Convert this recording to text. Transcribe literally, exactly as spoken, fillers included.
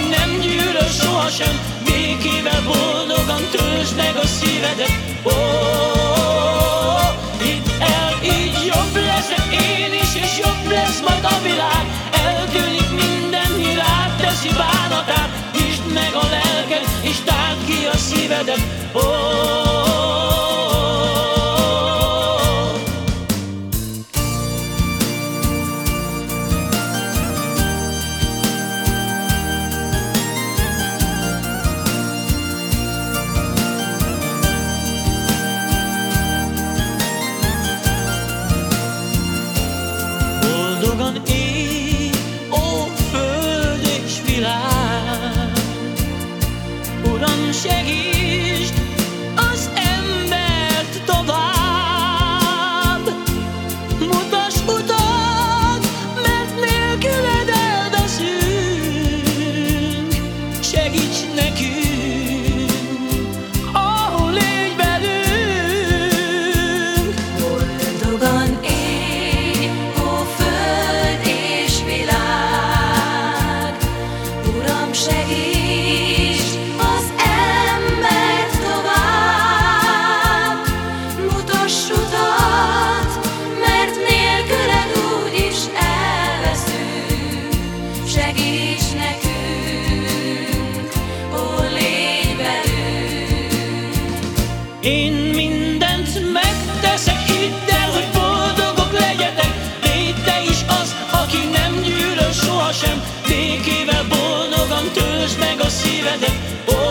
nem gyűlöl sohasem, békével boldogan töltsd meg a szívedet. Ó, hidd el, így jobb leszek én is, és jobb lesz majd a világ. Eltűnik minden, mi rád teszi bánatát. Nyisd meg a lelked, és tárd ki a szívedet. Ó, boldogan élj, ó föld és világ. Uram, segítsd az embert tovább. Mutass utat, mert nélküled elveszünk. Segíts nekünk, ahol légy velünk. Boldogan élj, segítsd az embert tovább. Mutass utat, mert nélküled úgyis elveszünk. Segíts nekünk, ó, légy velünk. Én mindent megteszek, hidd el, hogy boldogok legyetek. Légy te is az, aki nem gyűlöl sohasem, békével boldogan töltsd meg a szívedet. Ó,